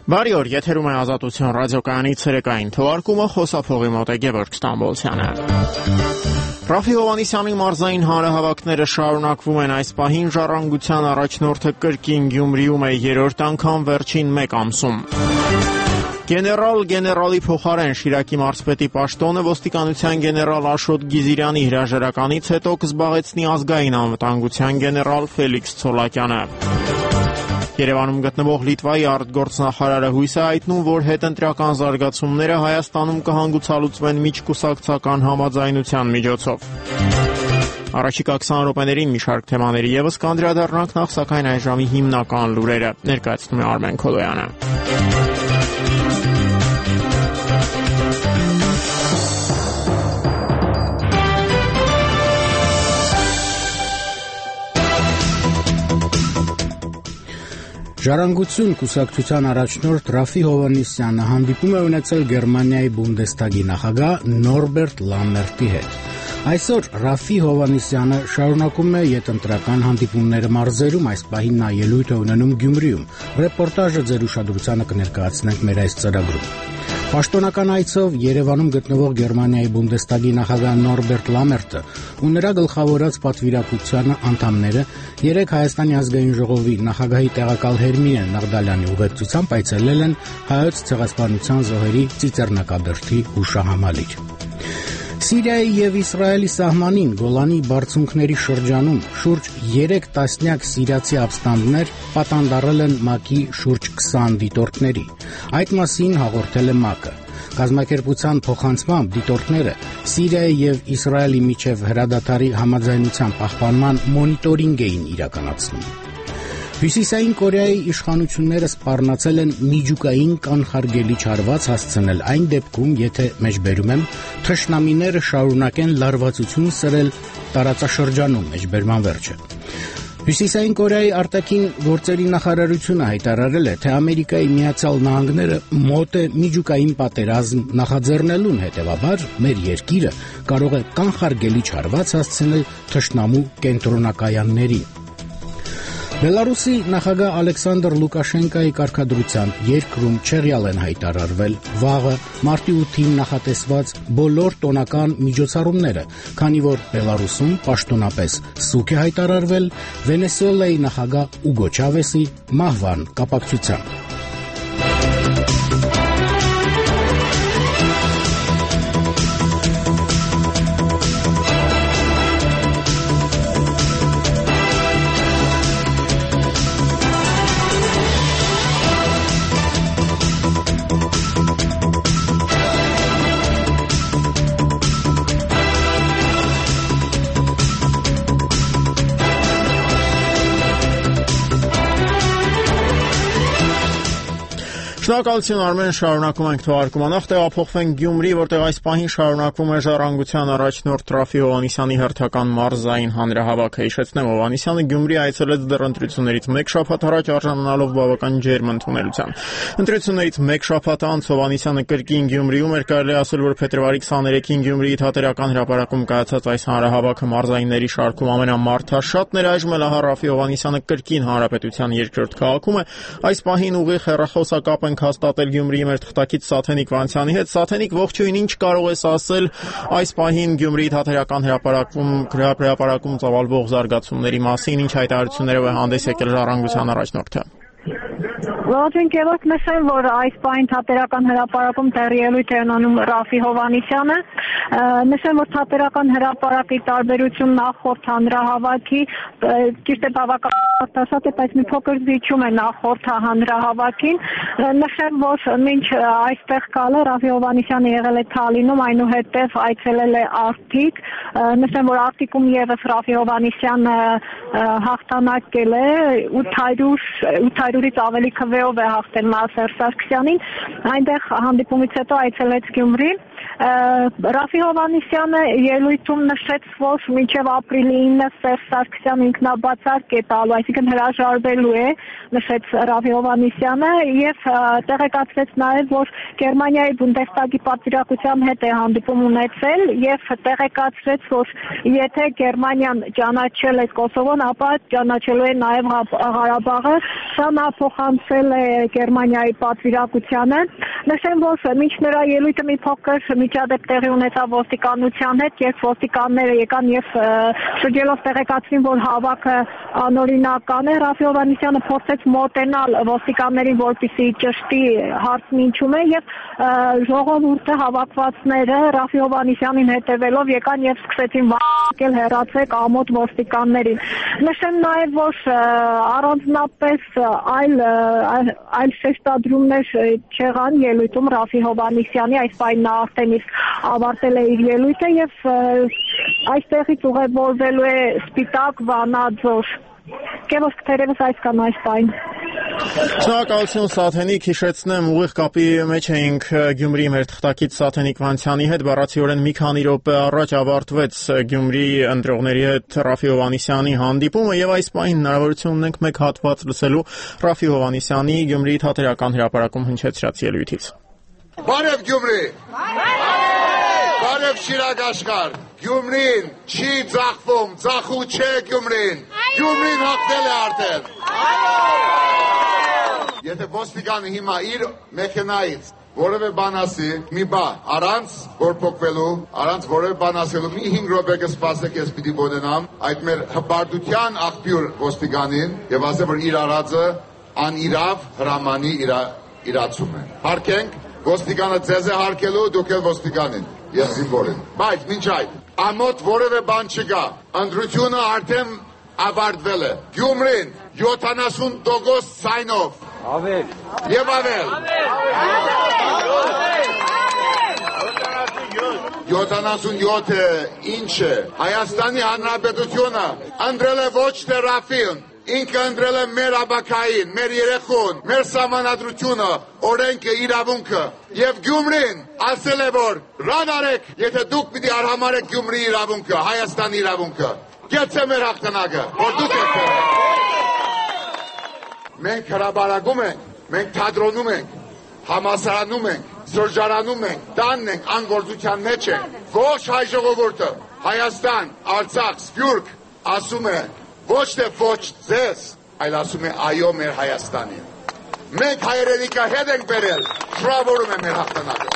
Բարի օր, եթերում է Ազատություն ռադիոկայանի ցերեկային թողարկումը, խոսափողի մոտ է Գևորգ Ստամբոլցյանը։ Ռաֆի Հովհաննիսյանի մարզային հանրահավաքները շարունակվում են այս պահին, ժառանգության առաջնորդը կրկին Գյումրիում է երրորդ անգամ վերջին մեկ ամսում։ Գեներալի փոխարեն Շիրակի մարզպետի պաշտոնը ոստիկանության գեներալ Աշոտ Գիզիրյանի հրաժարականից հետո կզբաղեցնի ազգային անվտանգության գեներալ Ֆելիքս Ցոլակյանը։ Երևանում գտնվող Լիտվայի արտգործնախարարը հույս է հայտնում, որ հետընտրական զարգացումները Հայաստանում կհանգուցալուծվեն միջկուսակցական համաձայնության միջոցով։ Առաջիկա 20 րոպեներին մի շարք թեմաների ևս կանդրադառնանք, նախ սակայն այս ժամի հիմնական լուրերը ներկայացնում է Արմեն Քոլոյանը։ Ժառանգություն կուսակցության առաջնորդ Ռաֆի Հովհաննիսյանը հանդիպում է ունեցել Գերմանիայի Բունդեստագի նախագահ Նորբերտ Լամերտի հետ։ Այսօր Ռաֆի Հովհաննիսյանը շարունակում է ետընտրական հանդիպումները մարզերում, այս պահին նա ելույթ է ունենում Գյումրիում։ Ռեպորտաժը ձեր ուշադրությանը կներկայացնենք մեր այս ծրագրում։ Պաշտոնական այցով Երևանում գտնվող Գերմանիայի Բունդեստագի նախագահ Նորբերտ Լամերտը ու նրա գլխավորած պատվիրակության անդամները երեկ Հայաստանի ազգային ժողովի նախագահի տեղակալ Հերմինե Նաղդալյանի ուղեկցությամբ այցելել են Հայոց ցեղասպանության զոհերի ծիծեռնակաբերդի հուշահամալիր։ Սիրիայի եւ Իսրայելի սահմանին Գոլանի բարձունքների շրջանում շուրջ 3 տասնյակ սիրիացի ապստամբներ պատանդառել են ՄԱԿ-ի շուրջ 20 դիտորդների։ Այդ մասին հաղորդել է ՄԱԿ-ը։ Կազմակերպության փոխանցմամբ դիտորդները Սիրիայի եւ Իսրայելի միջև հրադադարի համաձայնության պահպանման մոնիտորինգ էին իրականացնում։ Հյուսիսային Կորեայի իշխանությունները սպառնացել են միջուկային կանխարգելիչ հարված հասցնել այն դեպքում, եթե մեջբերում եմ, թշնամիները շարունակեն լարվածություն սրել տարածաշրջանում, մեջբերման վերջը։ Հյուսիսային Կորեայի արտաքին գործերի նախարարությունը հայտարարել է, թե Ամերիկայի Միացյալ Նահանգները մոտ է միջուկային պատերազմ նախաձեռնելուն, հետևաբար մեր երկիրը կարող է կանխարգելիչ հարված հասցնել թշնամու կենտրոնակայաններին։ Բելարուսի նախագահ Ալեքսանդր Լուկաշենկոյի կարգադրությամբ երկրում չեղյալ են հայտարարվել վաղը մարտի 8-ին նախատեսված բոլոր տոնական միջոցառումները, քանի որ Բելարուսում պաշտոնապես սուգ է հայտարարվել Վենեսուելայի նախագահ Ուգո Չավեսի մահվան կապակցությամբ։ Շնորհակալություն Արմեն, շարունակում ենք թողարկումը, նախ տեղափոխվենք Գյումրի, որտեղ այս պահին շարունակվում է ժառանգության առաջնորդ Ռաֆի Հովհաննիսյանի հերթական մարզային հանրահավաքը։ Հիշեցնեմ, Հովհաննիսյանը Գյումրի այցելեց դեռ ընտրություններից մեկ շաբաթ առաջ, արժանանալով բավական ջերմ ընդունելության։ Ընտրություններից մեկ շաբաթ անց Հովհաննիսյանը կրկին Գյումրիում էր, կարելի ասել, որ փետրվարի 23-ին Գյումրիի Թատերական հրապարակում կայացած այս հանրահավաքը մարզայինների շարքում ամենամարդաշատն էր, այժմ էլ Ռաֆի Հովհաննիսյանը կրկին հանրապետության երկրորդ քաղաքում է։ Այս պահին ուղիղ հեռախոսակապ ենք հաստատել Գյումրիի մեր թղթակից Սաթենիկ Վանցյանի հետ։ Սաթենիկ, ողջույն, ինչ կարող ես ասել այս պահին Գյումրիի Թատերական հրապարակում ծավալվող զարգացումների մասին, ինչ հայտարարություններով է հանդես եկել ժառանգության առաջնորդը։ Ողջույն Գևորգ, նշեմ, որ այս պահին Թատերական հրապարակում տեղի ելույթ է ունենում Ռաֆի Հովհաննիսյանը։ Նշեմ, որ Թատերական հրապարակի տարբերություն նախորդ հանրահավաքի, ճիշտ է բավական արտասատ է, բայց մի փոքր զիջում է նախորդ հանրահավաքին։ Նշեմ, որ մինչ այստեղ գալը Ռաֆի Հովհաննիսյանը եղել է Թալինում, այնուհետև այցելել է Արտիկ։ Նշեմ, որ Արտիկում ևս Ռաֆի Հովհաննիսյանը հաղթանակել է 800-ից ավելի քվեով է հաղթել Նասեր Սարգսյանին, այնտեղ հանդիպումից հետո այցելեց Գյումրի։ Ռաֆի Հովհաննիսյանը ելույթում նշեց, որ մինչև ապրիլի 9-ը Սերժ Սարգսյանը ինքնաբացարկ է տալու, այսինքն հրաժարվելու է, նշեց Ռաֆի Հովհաննիսյանը եւ տեղեկացրեց նաեւ, որ Գերմանիայի Բունդեստագի պատվիրակության հետ է հանդիպում ունեցել եւ տեղեկացրեց, որ եթե Գերմանիան ճանաչել է Կոսովոն, ապա ճանաչելու է նաեւ Ղարաբաղը։ Սա նա փոխանցել աջակցել է Գերմանիայի պատվիրակությանը։ Նշեմ, որ մինչ նրա ելույթը մի փոքր միջադեպ տեղի ունեցավ ոստիկանության հետ, երբ ոստիկանները եկան եւ շրջելով տեղեկացրին, որ հավաքը անօրինական է, Ռաֆի Հովհաննիսյանը փորձեց մոտենալ ոստիկաններին, որպեսզի ճշտի հարցն ինչում է, եւ ժողովուրդը հավաքվածները Ռաֆի Հովհաննիսյանին հետևելով եկան եւ սկսեցին վարկել հեռացեք ամոթ ոստիկաններին։ Նշեմ նաեւ, որ առանձնապես այլ շեշտադրումներ չեղան ելույթում Ռաֆի Հովհաննիսյանի, այս պահին նա արդեն իսկ ավարտել է իր ելույթը եւ այստեղից ուղևորվելու է Սպիտակ Վանաձոր։ Կևոսկ թերևս այսքան այս պահին։ Շնորհակալություն Սաթենիկ, հիշեցնեմ ուղիղ կապի մեջ էինք Գյումրիի մեր թղթակից Սաթենիկ Վանցյանի հետ, բառացիորեն մի քանի րոպե առաջ ավարտվեց Գյումրիի ընտրողների հետ Ռաֆի Հովհաննիսյանի հանդիպումը եւ այս պահին հնարավորություն ունենք մեկ հատված լսելու Ռաֆի Հովհաննիսյանի Գյումրիի թատերական հրապարակում հնչեցրած ելույթից։ Բարև Գյումրի։ Բարև Շիրակ աշխարհ։ Գյումրին չի ծախվում, ծախու չէ Գյումրին։ Գյումրին հաղթել է արդեն։ Եթե ոստիկանը հիմա իր մեքենայից որևէ բան ասի, մի բան, առանց որփոքվելու, առանց որևէ բան ասելու, մի 5 րոպե կսպասեք, ես պիտի բոնենամ այդ մեր հպարտության աղբյուր ոստիկանին եւ ասեմ, որ իր արածը անիրավ հրամանի իրացում է։ Հարկենք, ոստիկանը ձեզ է հարկելու, դուք էլ ոստիկանին, ես զինվորին։ Բայց մինչ այդ, ամոթ որևէ բան չկա, ընտրությունը արդեն ավարտվել է։ Գյումրին 70% ցայնով Ավել։ Եվ ավել։ 77-ը ինչ է։ Հայաստանի Հանրապետությունը ընտրել է ոչ թե Ռաֆին, ինքը ընտրել է մեր աբակային, մեր երեխուն, մեր սահմանադրությունը, օրենքը, իրավունքը։ Եվ Գյումրին ասել է, որ ռան արեք, եթե դուք պիտի արհամարեք Գյումրի իրավունքը, Հայաստանի իրավունքը։ Գեցե մեր հաղթանակը, որ դուք եք։ Մենք հրաբարակում ենք, մենք թատրոնում ենք, համալսարանում ենք, շրջարանում ենք, տանն ենք, անգործության մեջ ենք, ոչ հայ ժողովուրդը, Հայաստան, Արցախ, Սփյուռք ասում է ոչ թե ոչ ձեզ, այլ ասում է այո մեր Հայաստանին։ Մենք հայրենիքը հետ ենք բերել, շնորհավորում եմ մեր հաղթանակը։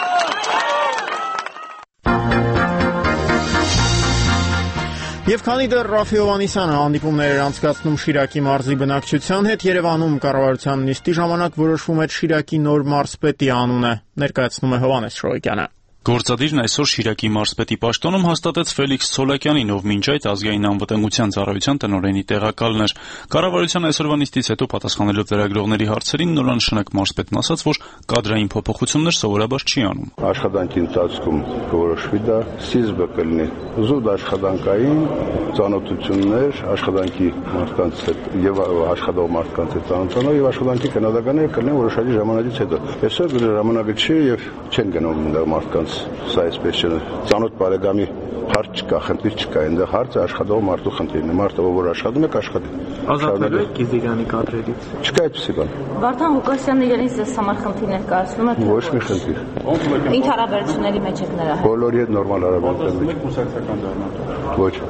Եվ քանի դեռ Ռաֆի Հովհաննիսյանը հանդիպումներ էր անցկացնում Շիրակի մարզի բնակչության հետ, Երևանում կառավարության նիստի ժամանակ որոշվում էր Շիրակի նոր մարզպետի անունը, ներկայացնում է Հովհաննես Շոյկյանը։ Գործադիրն այսօր Շիրակի մարզպետի պաշտոնում հաստատեց Ֆելիքս Ցոլակյանին, ով մինչ այդ ազգային անվտանգության ծառայության տնօրենի տեղակալն էր։ Կառավարության այսօրվա նիստից հետո պատասխանելով լրագրողների հարցերին նորանշանակ մարզպետն ասաց, որ կադրային փոփոխություններ սովորաբար չի անում։ Աշխատանքի ընթացքում կորոշվի դա, սկիզբը կլինի զուտ աշխատանքային ծանոթություններ, աշխատանքի մարդկանց հետ եւ աշխատող մարդկանց հետ ծանոթանալ եւ աշխատանքի քննադատները կլինեն որոշակի ժամանակից հետո։ Այսօր ժամանակը չի եւ չեն գնում մարդկանց սա այսպես չէ ծանոթ բարեկամի հարց չկա, խնդիր չկա, այնտեղ հարցը աշխատող մարդու խնդիրն է, մարդը որ աշխատում է կաշխատի։ Ազատվելու եք Գիզիրյանի կադրերից։ Չկա այդպիսի բան։ Վարդան Ղուկասյանն իրենից այս համար խնդիր ներկայացնում է։ Ոչ մի խնդիր։ Ինչ հարաբերությունների մեջ եք նրա հետ։ Բոլորի հետ նորմալ հարաբերություններ։ Կուսակցական դառնալ։ Ոչ։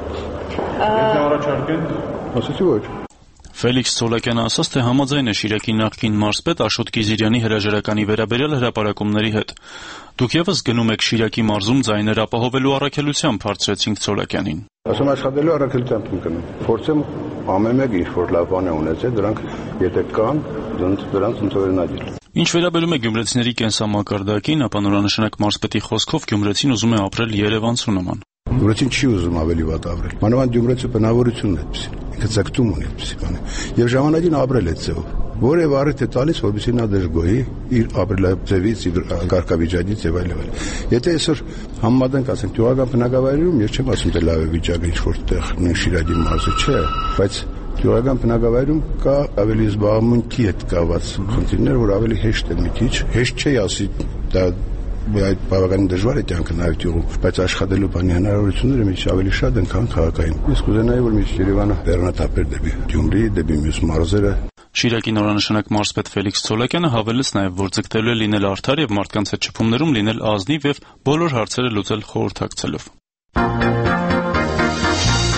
Եթե առաջարկեն, ասեցի ոչ։ Ֆելիքս Ցոլակյանը ասաց, թե համաձայն է Շիրակի նախկին մարզպետ Աշոտ Գիզիրյանի հրաժարականի վերաբերյալ հրապարակումների հետ։ Դուք եւս գնում եք Շիրակի մարզում ձայներ ապահովելու առաքելությամբ, հարցրեցինք Ցոլակյանին։ Ասում աշխատելու առաքելությամբ եմ գնում։ Փորձեմ ամեն մեկ ինչ որ լավ բան է ունեցել, դրանք եթե կան, դրանց ընդօրինակել։ Ինչ վերաբերում է գյումրեցիների կենսամակարդակին, ապա նորանշանակ մարզպետի խոսքով գյումրեցին ուզում է ապրել երևանցու նման։ Գյումրեցին չի ուզում ավելի վատ ապրել։ Մանավանդ գյումրեցու բնավորությունն է այդպեսին։ Ինքը ցակտում ունի այդպեսի բան։ Եվ ժամանակին ապրել է ձևով։ Որևէ առիթ է տալիս, որպեսզի նա դժգոհի իր ապրելաձևից, իր ղարքավիճակից եւ այլն։ Եթե այսօր համեմատենք, ասենք, գյուղական բնակավայրում, ես չեմ ասում թե լավ է վիճակը ինչ որտեղ նույն Շիրակի մարզը չէ, բայց գյուղական բնակավայրում կա ավելի զբաղմունքի հետ կապված խնդիրներ, որ ավելի հեշտ է մի քիչ, հեշտ չի ասի դա այդ բավականին դժվար է կյանքը նաև գյուղում, բայց աշխատելու բանի հնարավորությունները մի քիչ ավելի շատ են, քան քաղաքային։ Ես կուզենայի, որ մի քիչ Երևանը բեռնատապեր դեպի Գյումրի, դեպի մյուս մարզերը։ Շիրակի նորանշանակ մարզպետ Ֆելիքս Ցոլակյանը հավելեց նաև, որ ձգտելու է լինել արդար եւ մարդկանց հետ շփումներում լինել ազնիվ եւ բոլոր հարցերը լուծել խորհրդակցելով։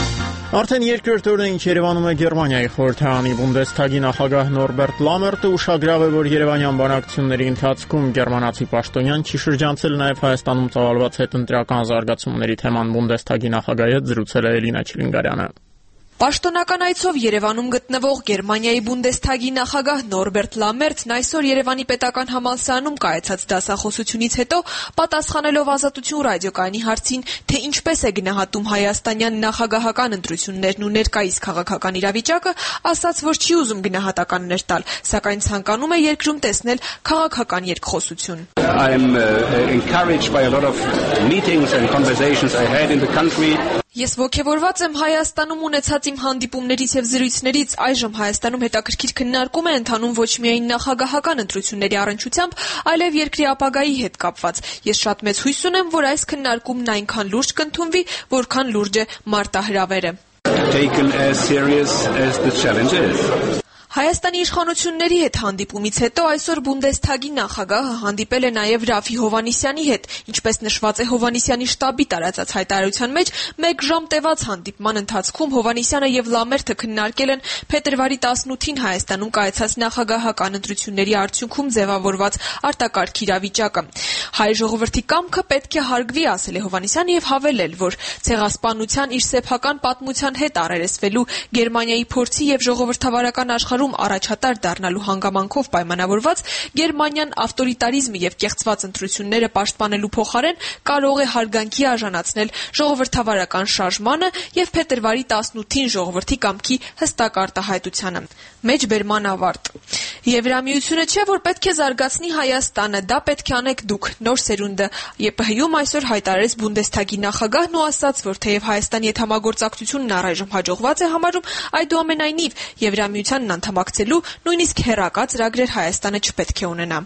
Արդեն երկրորդ օրն է, ինչ Երևանում է Գերմանիայի խորհրդարանի Բունդեսթագի նախագահ Նորբերտ Լամերտը ուշագրավ է, որ երևանյան բանակցությունների ընթացքում գերմանացի պաշտոնյան չի շրջանցել նաև Հայաստանում ծավալված հետընտրական զարգացումների թեման Բունդեսթագի նախագահի հետ զրուցել է Էլինա Չիլինգարյանը։ Պաշտոնական այցով Երևանում գտնվող Գերմանիայի Բունդեսթագի նախագահ Նորբերտ Լամերտն այսօր Երևանի պետական համալսարանում կայացած դասախոսությունից հետո պատասխանելով Ազատություն ռադիոկայանի հարցին, թե ինչպես է գնահատում հայաստանյան նախագահական ընտրություններն ու ներկայիս քաղաքական իրավիճակը, ասաց, որ չի ուզում գնահատականներ տալ, սակայն ցանկանում է երկրում տեսնել քաղաքական երկխոսություն։ I'm encouraged by a lot of meetings and conversations I had in the country. Ես ողջավորված եմ Հայաստանում ունեցած իմ հանդիպումներից եւ զրույցներից, այժմ Հայաստանում հետաքրքիր քննարկում է ընթանում ոչ միայն նախագահական ընտրությունների առնչությամբ, այլև երկրի ապագայի հետ կապված։ Ես շատ մեծ հույս ունեմ, որ այս քննարկումն այնքան լուրջ կընդունվի, որքան լուրջ է մարտահրավերը։ Taken as serious as the challenge is. Հայաստանի իշխանությունների հետ հանդիպումից հետո այսօր Բունդեսթագի նախագահը հանդիպել է նաև Ռաֆի Հովհաննիսյանի հետ, ինչպես նշված է Հովհաննիսյանի շտաբի տարածած հայտարարության մեջ, 1 ժամ տևած հանդիպման ընթացքում Հովհաննիսյանը եւ Լամերտը քննարկել են փետրվարի 18-ին Հայաստանում կայացած նախագահական ընտրությունների արդյունքում ձևավորված արտակարգ իրավիճակը։ Հայ ժողովրդի կամքը պետք է հարգվի, ասել է Հովհաննիսյանը եւ հավելել, որ ցեղասպանության իր սեփական պատմության հետ առերեսվելու Գերմանիայի փորձի եւ ժողովրդավարական աշխարհում առաջատար դառնալու հանգամանքով պայմանավորված Գերմանիան ավտորիտարիզմը եւ կեղծված ընտրությունները պաշտպանելու փոխարեն կարող է հարգանքի արժանացնել ժողովրդավարական շարժմանը եւ փետրվարի 18-ին ժողովրդի կամքի հստակ արտահայտությանը։ Մեջբերման ավարտ։ Եվրամիությունը չէ, որ պետք է զարգացնի Հայաստանը, դա պետք է անեք դուք, նոր սերունդը։ ԵՊՀ-ում այսօր հայտարարեց Բունդեսթագի նախագահն ու ասաց, որ թեև Հայաստանի հետ համագործակցությունն առայժմ հաջողված է համարում, այդուամենայնիվ Եվրամիությանն անդամակցելու նույնիսկ հեռակա ծրագրեր Հայաստանը չպետք է ունենա։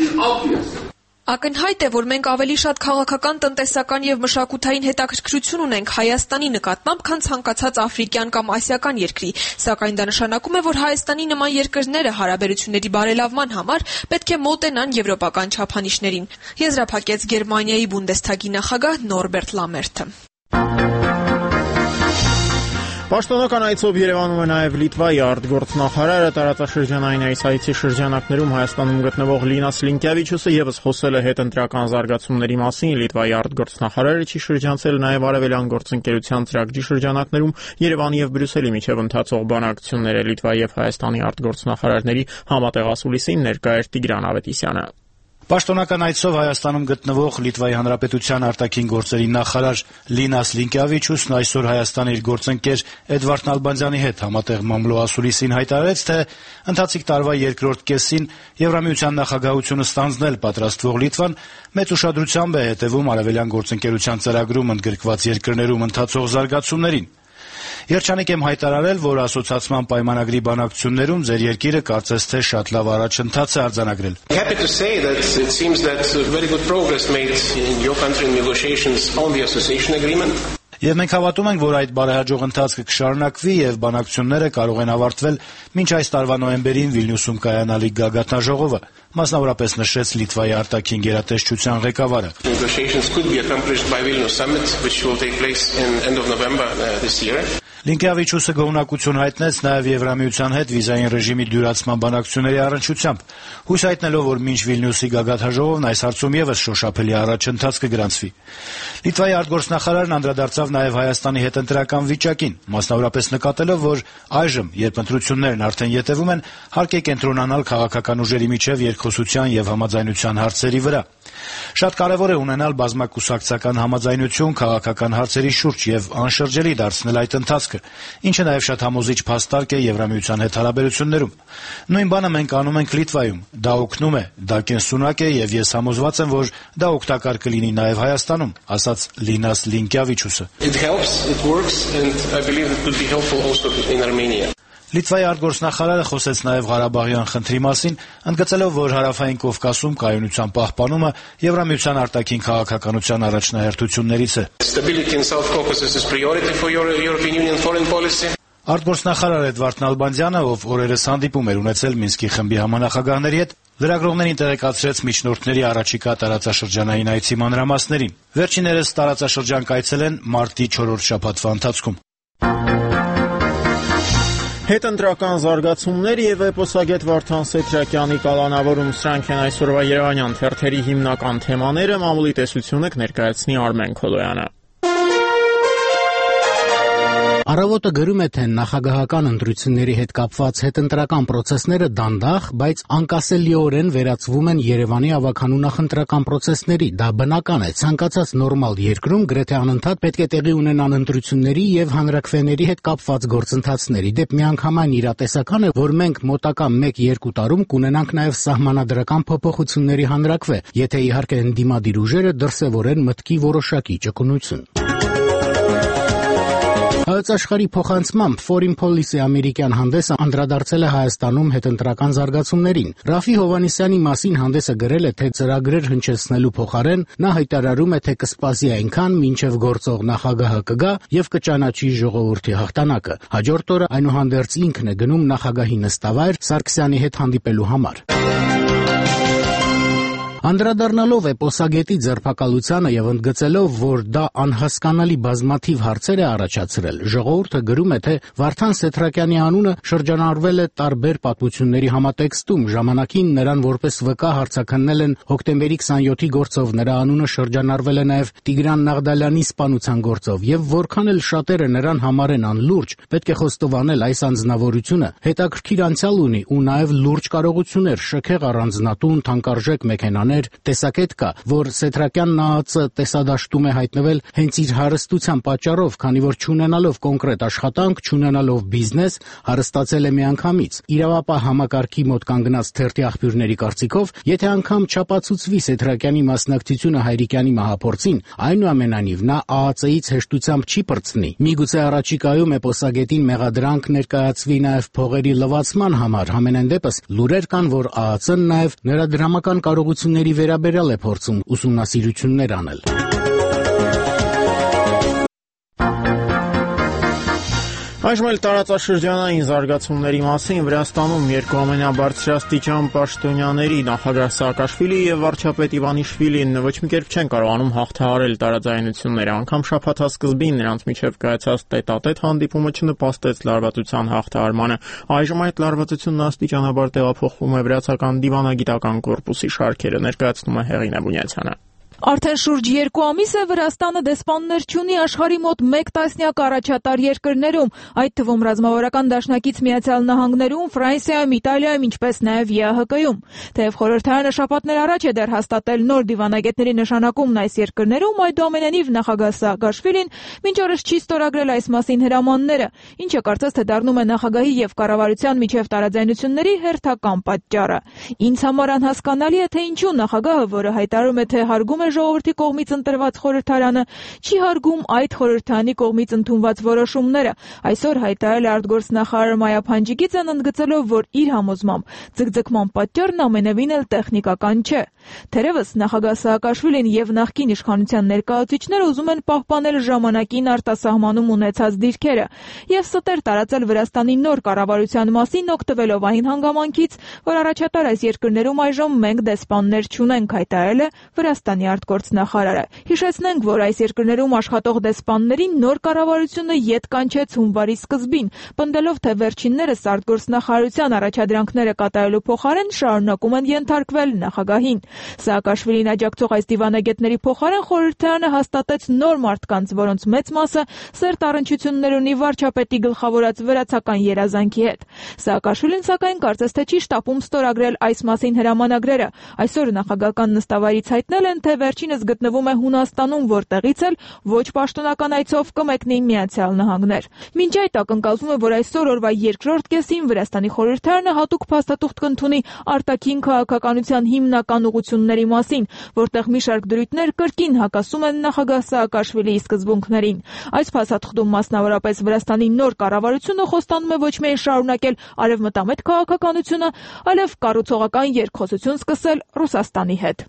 Ակնհայտ է, որ մենք ավելի շատ քաղաքական, տնտեսական եւ մշակութային հետաքրքրություն ունենք Հայաստանի նկատմամբ, քան ցանկացած աֆրիկյան կամ ասիական երկրի, սակայն դա նշանակում է, որ Հայաստանի նման երկրները հարաբերությունների բարելավման համար պետք է մոտենան եվրոպական չափանիշներին, եզրափակեց Գերմանիայի Բունդեսթագի նախագահ Նորբերտ Լամերտը։ Պաշտոնական այցով Երևանում է նաև Լիտվայի արտգործնախարարը, տարածաշրջանային այս այցի շրջանակներում Հայաստանում գտնվող Լինաս Լինկևիչյուսը եւս խոսել է հետընտրական զարգացումների մասին։ Լիտվայի արտգործնախարարը չի շրջանցել նաև արևելյան գործընկերության ծրագրի շրջանակներում Երևանի եւ Բրյուսելի միջև ընթացող բանակցությունները։ Լիտվայի եւ Հայաստանի արտգործնախարարների համատեղ ասուլիսին ներկա էր Տիգրան Ավետիսյանը։ Պաշտոնական այցով Հայաստանում գտնվող Լիտվայի Հանրապետության արտաքին գործերի նախարար Լինաս Լինկևիչյուսն այսօր Հայաստանի իր գործընկեր Էդվարդ Նալբանդյանի հետ համատեղ մամլո ասուլիսին հայտարարեց, թե ընթացիկ տարվա երկրորդ կեսին Եվրամիության նախագահությունը ստանձնել պատրաստվող Լիտվան մեծ ուշադրությամբ է հետևում արևելյան գործընկերության ծրագրում ընդգրկված երկրներում ընթացող զարգացումներին։ Երջանիկ եմ հայտարարել, որ ասոցիացման պայմանագրի բանակցություններում ձեր երկիրը կարծես թե շատ լավ առաջընթաց է արձանագրել։ Happy to say that it seems that very good progress made in your country in negotiations on the association agreement. Եվ մենք հավատում ենք, որ այդ բարեհաջող ընթացքը կշարունակվի եւ բանակցությունները կարող են ավարտվել մինչ այս տարվա նոյեմբերին Վիլնյուսում կայանալիք գագաթնաժողովը, մասնավորապես նշեց Լիտվայի արտաքին գերատեսչության ղեկավարը։ Negotiations could be accomplished by Vilnius summit, which will take place in end of November this year. Լինկևիչյուսը գոհունակություն հայտնեց նաև Եվրամիության հետ վիզային ռեժիմի դյուրացման բանակցությունների առնչությամբ, հույս հայտնելով, որ մինչ Վիլնյուսի գագաթնաժողովն այս հարցում եւս շոշափելի առաջընթաց կգրանցվի։ Լիտվայի արտգործնախարարն անդրադարձավ նաև Հայաստանի հետ ընտրական վիճակին, մասնավորապես նկատելով, որ այժմ, երբ ընտրություններն արդեն ետևում են, հարկ է կենտրոնանալ քաղաքական ուժերի միջև երկխոսության եւ համաձայնության հարցերի վրա։ Շատ կարևոր է ունենալ բազմակուսակցական համաձայնություն քաղաքական հարցերի շուրջ եւ անշրջելի դարձնել այդ ընթացքը, ինչը նաեւ շատ համոզիչ փաստարկ է Եվրամիության հետ հարաբերություններում։ Նույն բանը մենք անում ենք Լիտվայում։ Դա օգնում է, դա կենսունակ է եւ ես համոզված եմ, որ դա օգտակար կլինի նաեւ Հայաստանում, ասաց Լինաս Լինկևիչյուսը։ It helps, it works, and I believe it could be helpful also in Armenia. Լիտվայի արտգործնախարարը խոսեց նաև Ղարաբաղյան խնդրի մասին, ընդգծելով, որ Հարավային Կովկասում կայունության պահպանումը Եվրամիության արտաքին քաղաքականության առաջնահերթություններից է։ Stability in South Caucasus is priority for European Union foreign policy. Արտգործնախարար Էդվարդ Նալբանդյանը, ով օրերս հանդիպում էր ունեցել Մինսկի խմբի համանախագահների հետ, լրագրողներին տեղեկացրեց միջնորդների առաջիկա տարածաշրջանային այցի մանրամասներին։ Վերջիններս տարածաշրջան կայցել են մարտի 4-րդ շաբաթվա ընթացքում։ Հետընտրական զարգացումներ եւ էպոսագետ Վարդան Սեթրակյանի կալանավորում, սրանք են այսօրվա Երևանյան թերթերի հիմնական թեմաները, մամուլի տեսությունը կներկայացնի Արմեն Քոլոյանը։ Առավոտը գրում է, թե նախագահական ընտրությունների հետ կապված հետընտրական պրոցեսները դանդաղ, բայց անկասելիորեն վերածվում են Երևանի ավագանու նախընտրական պրոցեսների։ Դա բնական է, ցանկացած նորմալ երկրում գրեթե անընդհատ պետք է տեղի ունենան ընտրությունների եւ հանրաքվեների հետ կապված գործընթացների։ Դեպ միանգամայն իրատեսական է, որ մենք մոտակա 1-2 տարում կունենանք նաեւ սահմանադրական փոփոխությունների հանրաքվե, եթե իհարկե ընդդիմադիր ուժերը դրսևորեն մտքի որոշակի ճկունություն։ Հայոց աշխարհի փոխանցմամբ Foreign Policy ամերիկյան հանդեսը անդրադարձել է Հայաստանում հետընտրական զարգացումներին։ Ռաֆի Հովհաննիսյանի մասին հանդեսը գրել է, թե ծրագրեր հնչեցնելու փոխարեն նա հայտարարում է, թե կսպասի այնքան, մինչև գործող նախագահը կգա եւ կճանաչի ժողովրդի հաղթանակը։ Հաջորդ օրը այնուհանդերձ ինքն է գնում նախագահի նստավայր Սարգսյանի հետ հանդիպելու համար։ Անդրադառնալով էպոսագետի ձերբակալությանը եւ ընդգծելով, որ դա անհասկանալի բազմաթիվ հարցեր է առաջացրել, ժողովուրդը գրում է, թե Վարդան Սեթրակյանի անունը շրջանառվել է տարբեր պատմությունների համատեքստում, ժամանակին նրան որպես վկա հարցաքննել են հոկտեմբերի 27-ի գործով, նրա անունը շրջանառվել է նաեւ Տիգրան Նաղդալյանի սպանության գործով, եւ որքան էլ շատերը նրան համարեն անլուրջ, պետք է խոստովանել, այս անձնավորությունը հետաքրքիր անցյալ ունի ու նաեւ լուրջ կարողություններ, շքեղ առանձնատուն, թանկարժեք մեքենա տեսակետ կա, որ Սեթրակյանն ԱԱԾ տեսադաշտում է հայտնվել հենց իր հարստության պատճառով, քանի որ չունենալով կոնկրետ աշխատանք, չունենալով բիզնես, հարստացել է միանգամից։ Իրավապահ համակարգի մոտ կանգնած թերթի աղբյուրների կարծիքով, եթե անգամ չապացուցվի Սեթրակյանի մասնակցությունը Հայրիկյանի մահափորձին, այնուամենայնիվ նա ԱԱԾ-ից հեշտությամբ չի պրծնի։ Միգուցե առաջիկայում էպոսագետին մեղադրանք ներկայացվի նաև փողերի լվացման համար, համենայն դեպս լուրեր կան, որ ԱԱԾ-ն նաև նրա դրամական կարողությունների վերաբերյալ է փորձում ուսումնասիրություններ անել։ Այժմ էլ տարածաշրջանային զարգացումների մասին Վրաստանում երկու ամենաբարձրաստիճան պաշտոնյաների նախագահ Սաակաշվիլի եւ վարչապետ Իվանիշվիլին ոչ մի կերպ չեն կարողանում հաղթահարել տարաձայնությունները, անգամ շաբաթասկզբին նրանց միջև կայացած տետատետ հանդիպումը չնպաստեց լարվածության հաղթահարմանը։ Այժմ այդ լարվածությունն աստիճանաբար տեղափոխվում է վրացական դիվանագիտական կորպուսի շարքերը, ներկայացնում է Հեղինե Բունյացյանը։ Արդեն շուրջ 2 ամիս է Վրաստանը դեսպաններ չունի աշխարհի մոտ 1 տասնյակ առաջատար երկրներում, այդ թվում ռազմավարական դաշնակից Միացյալ Նահանգներում, Ֆրանսիայում, Իտալիայում, ինչպես նաև ԵԱՀԿ-ում։ Թեև խորհրդարանը շաբաթներ առաջ է դեռ հաստատել նոր դիվանագետների նշանակումն այս երկրներում, այդուամենայնիվ նախագահ Սաակաշվիլին մինչ օրս չի ստորագրել այս մասին հրամանները, ինչը կարծես թե դառնում է նախագահի եւ կառավարության միջև տարաձայնությունների հերթական պատճառը։ Ինձ համար անհասկանալի է, թե ինչու նախագահը, որը հայտարարում է, թե հարգում է ժողովրդի կողմից ընտրված խորհրդարանը, չի հարգում այդ խորհրդարանի կողմից ընդունված որոշումները։ Այսօր հայտարարել է արտգործնախարար Մայա Փանջիկիցն, ընդգծելով, որ իր համոզմամբ ձգձգման պատճառն ամենևին էլ տեխնիկական չէ։ Թերևս նախագահ Սաակաշվիլին եւ նախկին իշխանության ներկայացուցիչները ուզում են պահպանել ժամանակին արտասահմանում ունեցած դիրքերը եւ ստեր տարածել Վրաստանի նոր կառավարության մասին, օգտվելով այն հանգամանքից, որ առաջատար այս երկրներում այժմ մենք դեսպաններ չունենք, հայտարարել է Վրաստանի արտգործնախարարը։ Հիշեցնենք, որ այս երկրներում աշխատող դեսպաններին նոր կառավարությունը ետ կանչեց հունվարի սկզբին, պնդելով, թե վերջիններս արտգործնախարարության առաջադրանքները կատարելու փոխարեն շարունակում են ենթարկվել նախագահին։ Սաակաշվիլին աջակցող այս դիվանագետների փոխարեն խորհրդարանը հաստատեց նոր մարդկանց, որոնց մեծ մասը սերտ առնչություններ ունի վարչապետի գլխավորած վրացական երազանքի հետ։ Սաակաշվիլին սակայն կարծես թե չի շտապում ստորագրել այս մասին հրամանագրերը։ Այսօր նախագահական նստավայրից հայտնել են, թե վերջինս գտնվում է Հունաստանում, որտեղից էլ ոչ պաշտոնական այցով կմեկնի Միացյալ Նահանգներ։ Մինչ այդ ակնկալվում է, որ այսօր օրվա երկրորդ կեսին Վրաստանի խորհրդարանը հատուկ փաստաթուղթ կընդունի արտաքին քաղաքականության հիմնական ուղղությունների մասին, որտեղ մի շարք դրույթներ կրկին հակասում են նախագահ Սաակաշվիլիի սկզբունքներին։ Այս փաստաթղթում մասնավորապես Վրաստանի նոր կառավարությունը խոստանում է ոչ միայն շարունակել արևմտամետ քաղաքականությունը, այլև կառուցողական երկխոսություն սկսել Ռուսաստանի հետ։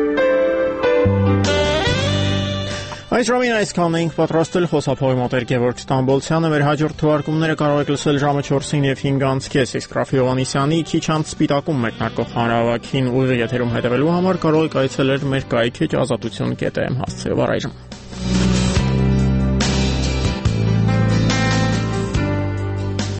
Այս ժամին այսքանն էինք պատրաստել, խոսափողի մոտ էր Գևորգ Ստամբոլցյանը, մեր հաջորդ թողարկումները կարող եք լսել ժամը 4-ին եւ 5:30, իսկ Ռաֆի Հովհաննիսյանի քիչ անց Սպիտակում մեկնարկող հանրահավաքին ուղիղ եթերում հետևելու համար կարող եք այցելել մեր կայքեջ ազատություն.am հասցեով առայժմ։